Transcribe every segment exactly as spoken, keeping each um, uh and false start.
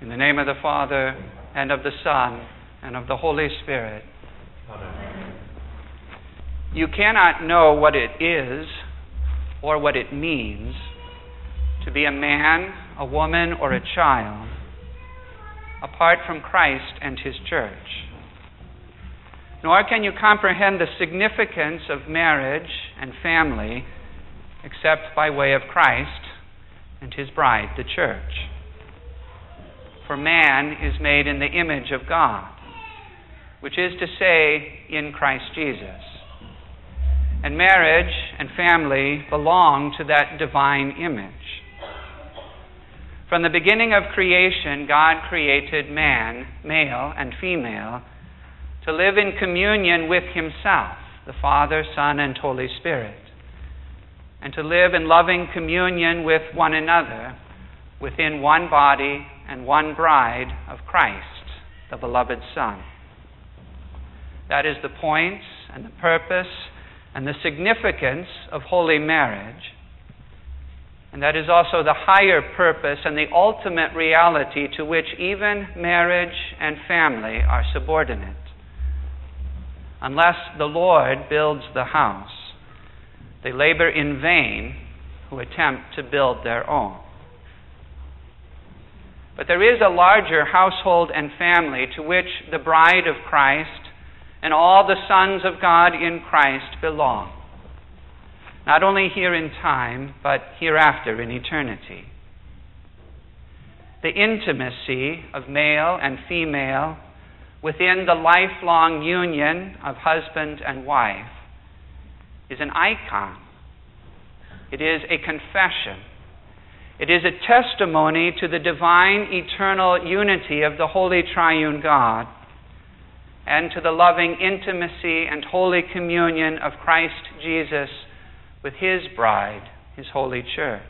In the name of the Father, and of the Son, and of the Holy Spirit. Amen. You cannot know what it is or what it means to be a man, a woman, or a child apart from Christ and His church. Nor can you comprehend the significance of marriage and family except by way of Christ and His bride, the church. For man is made in the image of God, which is to say, in Christ Jesus. And marriage and family belong to that divine image. From the beginning of creation, God created man, male and female, to live in communion with Himself, the Father, Son, and Holy Spirit, and to live in loving communion with one another within one body and one bride of Christ, the beloved Son. That is the point and the purpose and the significance of holy marriage. And that is also the higher purpose and the ultimate reality to which even marriage and family are subordinate. Unless the Lord builds the house, they labor in vain who attempt to build their own. But there is a larger household and family to which the bride of Christ and all the sons of God in Christ belong, not only here in time, but hereafter in eternity. The intimacy of male and female within the lifelong union of husband and wife is an icon. It is a confession. It is a testimony to the divine eternal unity of the Holy Triune God and to the loving intimacy and holy communion of Christ Jesus with His bride, His holy church.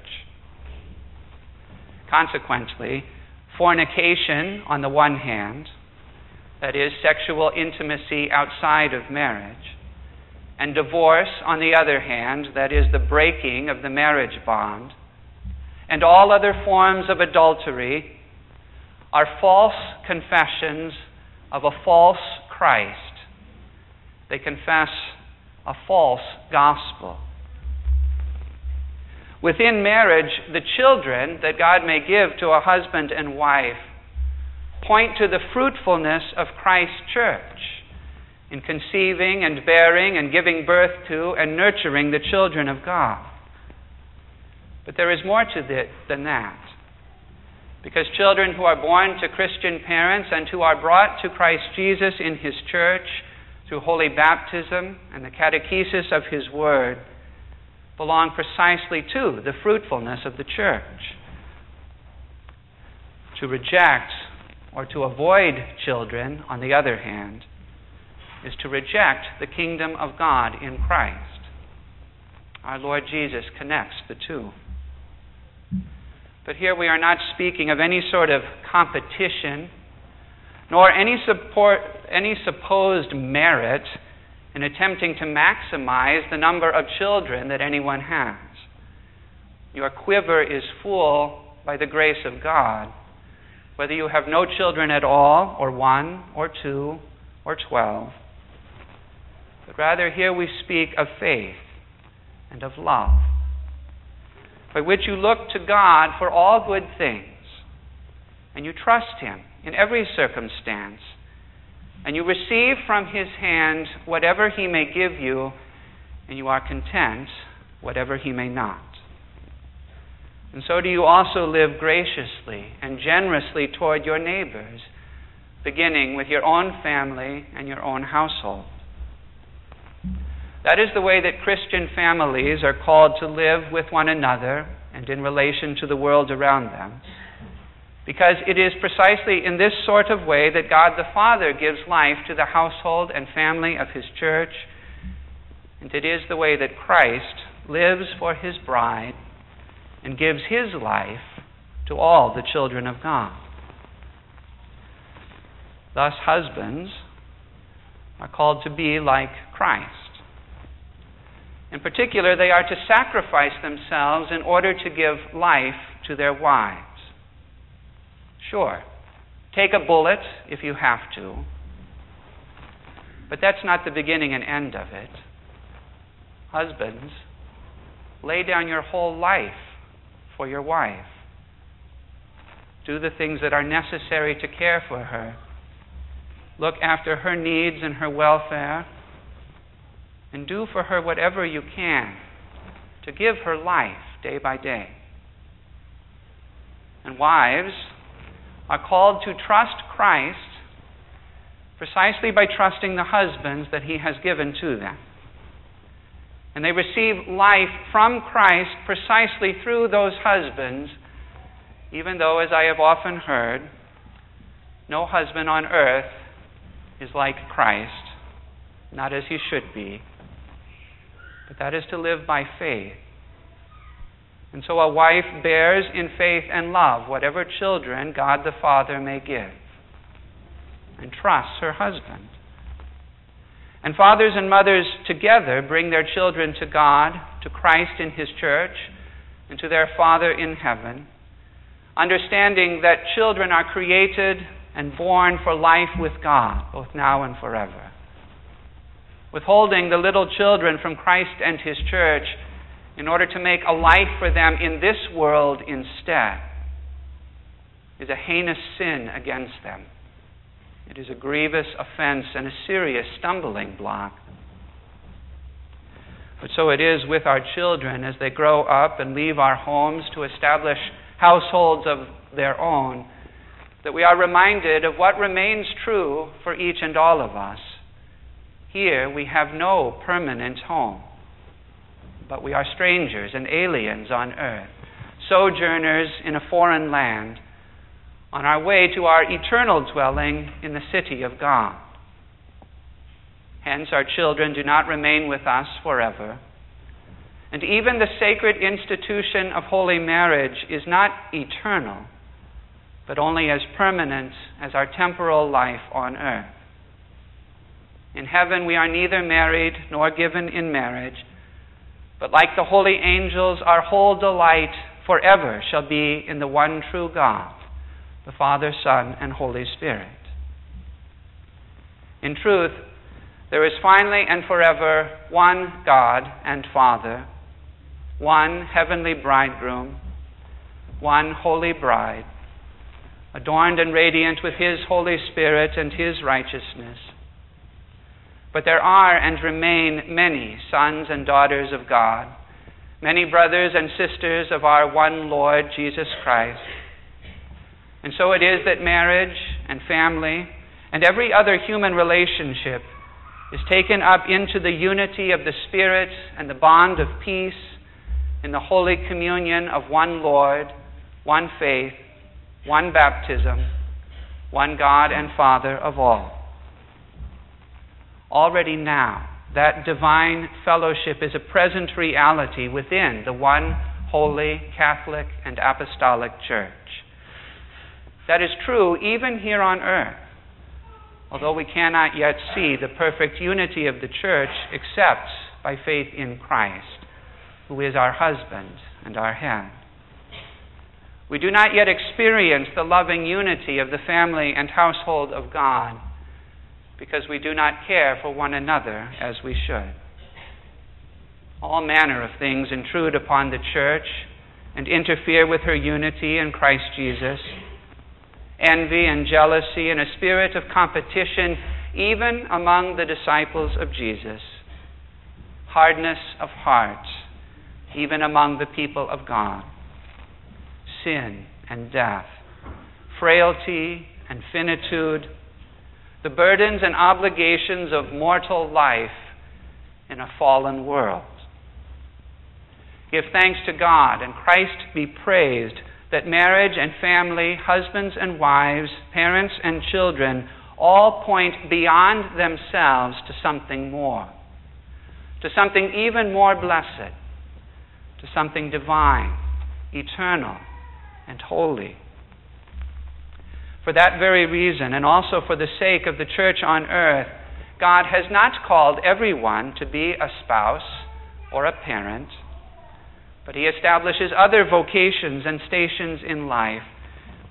Consequently, fornication on the one hand, that is, sexual intimacy outside of marriage, and divorce on the other hand, that is, the breaking of the marriage bond, and all other forms of adultery are false confessions of a false Christ. They confess a false gospel. Within marriage, the children that God may give to a husband and wife point to the fruitfulness of Christ's church in conceiving and bearing and giving birth to and nurturing the children of God. But there is more to it than that. Because children who are born to Christian parents and who are brought to Christ Jesus in His church through holy baptism and the catechesis of His Word belong precisely to the fruitfulness of the church. To reject or to avoid children, on the other hand, is to reject the kingdom of God in Christ. Our Lord Jesus connects the two. But here we are not speaking of any sort of competition, nor any support, any supposed merit in attempting to maximize the number of children that anyone has. Your quiver is full by the grace of God, whether you have no children at all, or one, or two, or twelve. But rather here we speak of faith and of love, by which you look to God for all good things, and you trust Him in every circumstance, and you receive from His hand whatever He may give you, and you are content whatever He may not. And so do you also live graciously and generously toward your neighbors, beginning with your own family and your own household. That is the way that Christian families are called to live with one another and in relation to the world around them, because it is precisely in this sort of way that God the Father gives life to the household and family of His church, and it is the way that Christ lives for His bride and gives His life to all the children of God. Thus, husbands are called to be like Christ. In particular, they are to sacrifice themselves in order to give life to their wives. Sure, Take a bullet if you have to. But that's not the beginning and end of it. Husbands, lay down your whole life for your wife. Do the things that are necessary to care for her. Look after her needs and her welfare. And do for her whatever you can to give her life day by day. And wives are called to trust Christ precisely by trusting the husbands that he has given to them. And they receive life from Christ precisely through those husbands, even though, as I have often heard, no husband on earth is like Christ, not as he should be, but that is to live by faith. And so a wife bears in faith and love whatever children God the Father may give, and trusts her husband. And fathers and mothers together bring their children to God, to Christ in his church, and to their Father in heaven, understanding that children are created and born for life with God, both now and forever. Withholding the little children from Christ and his church in order to make a life for them in this world instead is a heinous sin against them. It is a grievous offense and a serious stumbling block. But so it is with our children as they grow up and leave our homes to establish households of their own, that we are reminded of what remains true for each and all of us. Here we have no permanent home, but we are strangers and aliens on earth, sojourners in a foreign land, on our way to our eternal dwelling in the city of God. Hence, our children do not remain with us forever. And even the sacred institution of holy marriage is not eternal, but only as permanent as our temporal life on earth. In heaven, we are neither married nor given in marriage, but like the holy angels, our whole delight forever shall be in the one true God, the Father, Son, and Holy Spirit. In truth, there is finally and forever one God and Father, one heavenly bridegroom, one holy bride, adorned and radiant with his Holy Spirit and his righteousness. But there are and remain many sons and daughters of God, many brothers and sisters of our one Lord Jesus Christ. And so it is that marriage and family and every other human relationship is taken up into the unity of the Spirit and the bond of peace in the holy communion of one Lord, one faith, one baptism, one God and Father of all. Already now, that divine fellowship is a present reality within the one holy Catholic and Apostolic Church. That is true even here on earth, although we cannot yet see the perfect unity of the church except by faith in Christ, who is our husband and our head. We do not yet experience the loving unity of the family and household of God because we do not care for one another as we should. All manner of things intrude upon the church and interfere with her unity in Christ Jesus. Envy and jealousy and a spirit of competition even among the disciples of Jesus. Hardness of heart even among the people of God. Sin and death, frailty and finitude, the burdens and obligations of mortal life in a fallen world. Give thanks to God and Christ be praised that marriage and family, husbands and wives, parents and children all point beyond themselves to something more, to something even more blessed, to something divine, eternal, and holy. For that very reason, and also for the sake of the church on earth, God has not called everyone to be a spouse or a parent, but he establishes other vocations and stations in life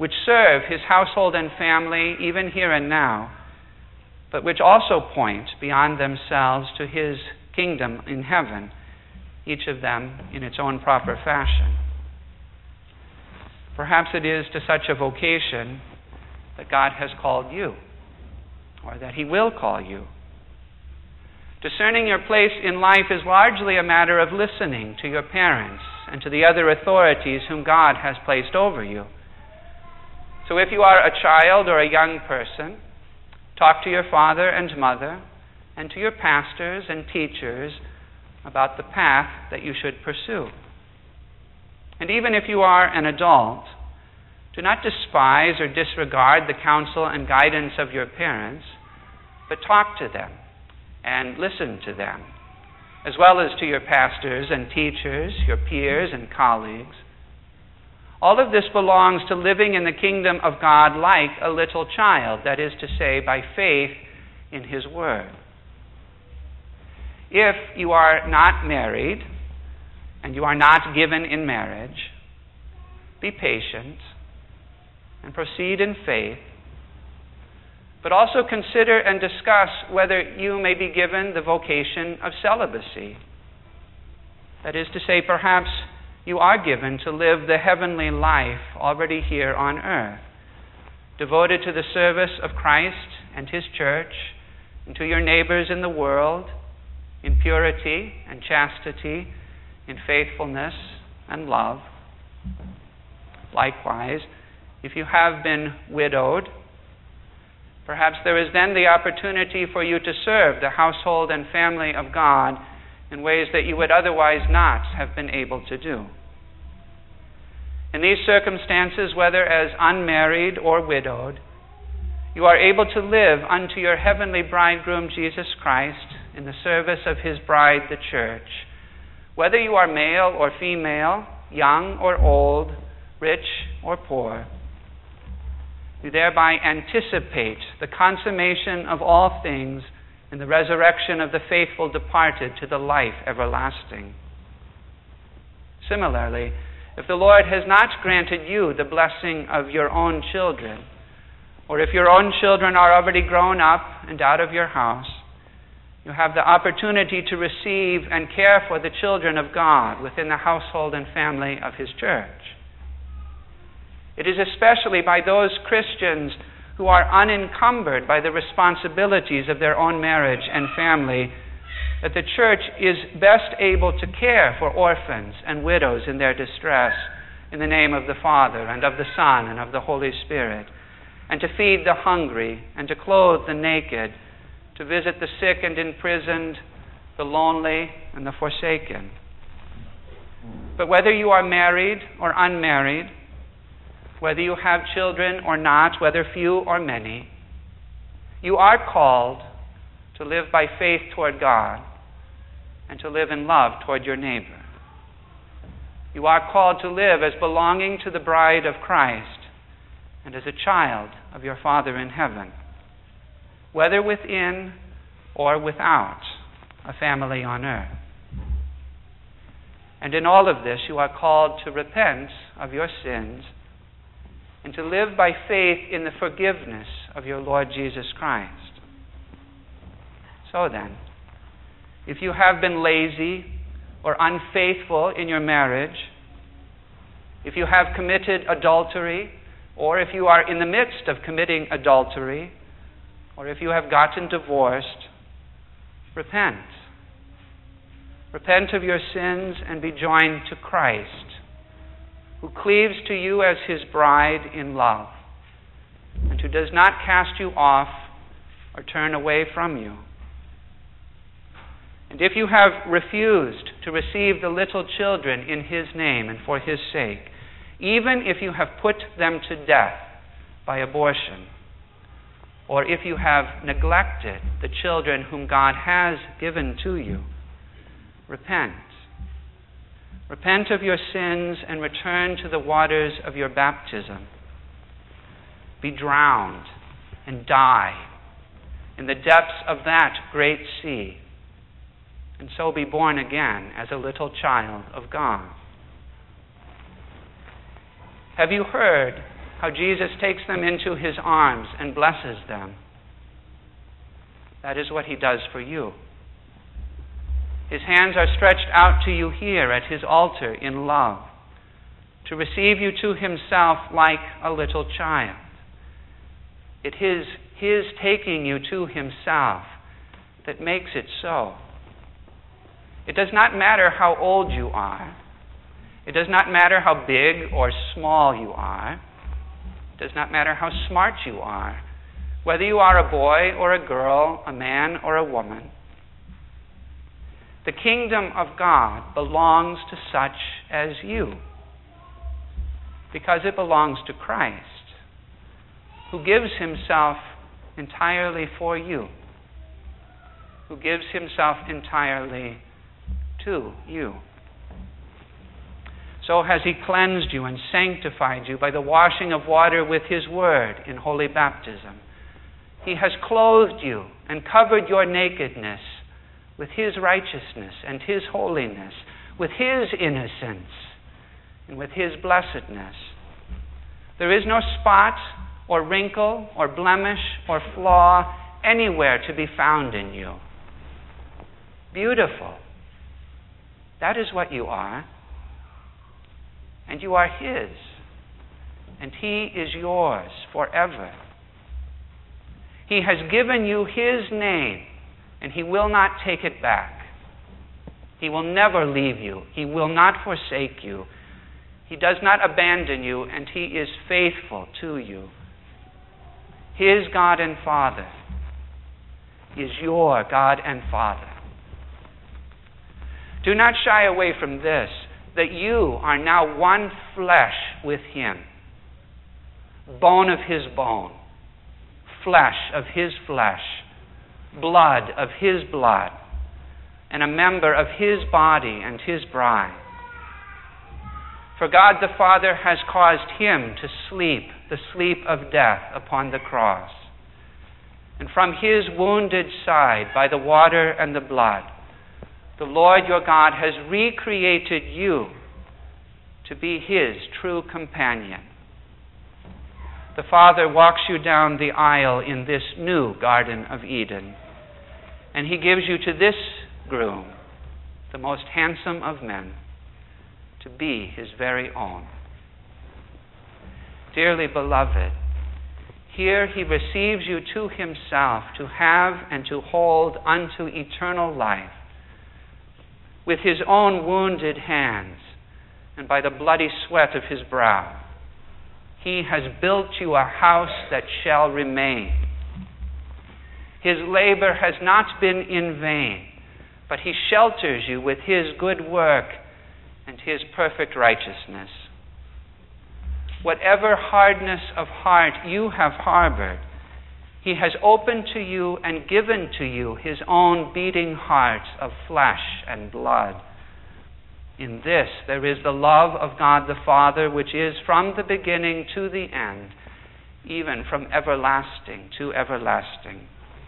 which serve his household and family even here and now, but which also point beyond themselves to his kingdom in heaven, each of them in its own proper fashion. Perhaps it is to such a vocation that God has called you, or that he will call you. Discerning your place in life is largely a matter of listening to your parents and to the other authorities whom God has placed over you. So if you are a child or a young person, talk to your father and mother and to your pastors and teachers about the path that you should pursue. And even if you are an adult, do not despise or disregard the counsel and guidance of your parents, but talk to them and listen to them, as well as to your pastors and teachers, your peers and colleagues. All of this belongs to living in the kingdom of God like a little child, that is to say, by faith in his word. If you are not married and you are not given in marriage, be patient and proceed in faith, but also consider and discuss whether you may be given the vocation of celibacy. That is to say, perhaps you are given to live the heavenly life already here on earth, devoted to the service of Christ and his church, and to your neighbors in the world, in purity and chastity, in faithfulness and love. Likewise, if you have been widowed, perhaps there is then the opportunity for you to serve the household and family of God in ways that you would otherwise not have been able to do. In these circumstances, whether as unmarried or widowed, you are able to live unto your heavenly bridegroom, Jesus Christ, in the service of his bride, the church. Whether you are male or female, young or old, rich or poor, you thereby anticipate the consummation of all things in the resurrection of the faithful departed to the life everlasting. Similarly, if the Lord has not granted you the blessing of your own children, or if your own children are already grown up and out of your house, you have the opportunity to receive and care for the children of God within the household and family of his church. It is especially by those Christians who are unencumbered by the responsibilities of their own marriage and family that the church is best able to care for orphans and widows in their distress in the name of the Father and of the Son and of the Holy Spirit, and to feed the hungry and to clothe the naked, to visit the sick and imprisoned, the lonely and the forsaken. But whether you are married or unmarried, whether you have children or not, whether few or many, you are called to live by faith toward God and to live in love toward your neighbor. You are called to live as belonging to the bride of Christ and as a child of your Father in heaven, whether within or without a family on earth. And in all of this, you are called to repent of your sins and to live by faith in the forgiveness of your Lord Jesus Christ. So then, if you have been lazy or unfaithful in your marriage, if you have committed adultery, or if you are in the midst of committing adultery, or if you have gotten divorced, repent. Repent of your sins and be joined to Christ, who cleaves to you as his bride in love, and who does not cast you off or turn away from you. And if you have refused to receive the little children in his name and for his sake, even if you have put them to death by abortion, or if you have neglected the children whom God has given to you, repent. Repent of your sins and return to the waters of your baptism. Be drowned and die in the depths of that great sea, and so be born again as a little child of God. Have you heard how Jesus takes them into his arms and blesses them. That is what he does for you. His hands are stretched out to you here at his altar in love, to receive you to himself like a little child. It is his taking you to himself that makes it so. It does not matter how old you are. It does not matter how big or small you are. It does not matter how smart you are, whether you are a boy or a girl, a man or a woman. The kingdom of God belongs to such as you, because it belongs to Christ, who gives himself entirely for you, who gives himself entirely to you. So has he cleansed you and sanctified you by the washing of water with his word in holy baptism. He has clothed you and covered your nakedness with his righteousness and his holiness, with his innocence and with his blessedness. There is no spot or wrinkle or blemish or flaw anywhere to be found in you. Beautiful. That is what you are. And you are his. And he is yours forever. He has given you his name, and he will not take it back. He will never leave you. He will not forsake you. He does not abandon you, and he is faithful to you. His God and Father is your God and Father. Do not shy away from this, that you are now one flesh with him, bone of his bone, flesh of his flesh, blood of his blood, and a member of his body and his bride. For God the Father has caused him to sleep the sleep of death upon the cross. And from his wounded side, by the water and the blood, the Lord your God has recreated you to be his true companion. The Father walks you down the aisle in this new Garden of Eden, and he gives you to this groom, the most handsome of men, to be his very own. Dearly beloved, here he receives you to himself to have and to hold unto eternal life. With his own wounded hands and by the bloody sweat of his brow, he has built you a house that shall remain. His labor has not been in vain, but he shelters you with his good work and his perfect righteousness. Whatever hardness of heart you have harbored, he has opened to you and given to you his own beating heart of flesh and blood. In this there is the love of God the Father, which is from the beginning to the end, even from everlasting to everlasting.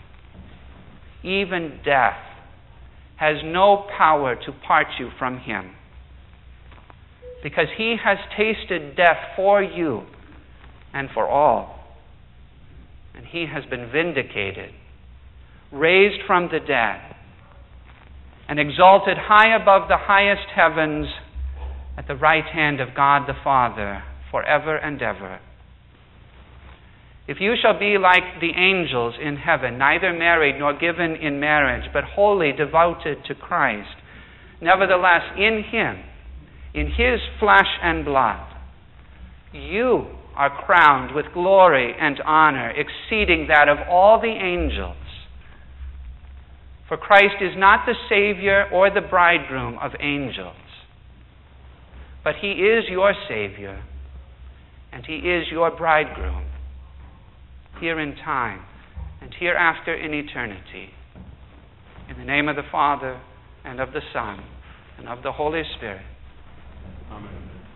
Even death has no power to part you from him, because he has tasted death for you and for all. And he has been vindicated, raised from the dead, and exalted high above the highest heavens at the right hand of God the Father forever and ever. If you shall be like the angels in heaven, neither married nor given in marriage, but wholly devoted to Christ, nevertheless in him, in his flesh and blood, you are crowned with glory and honor exceeding that of all the angels. For Christ is not the Savior or the bridegroom of angels, but he is your Savior and he is your bridegroom, here in time and hereafter in eternity. In the name of the Father and of the Son and of the Holy Spirit.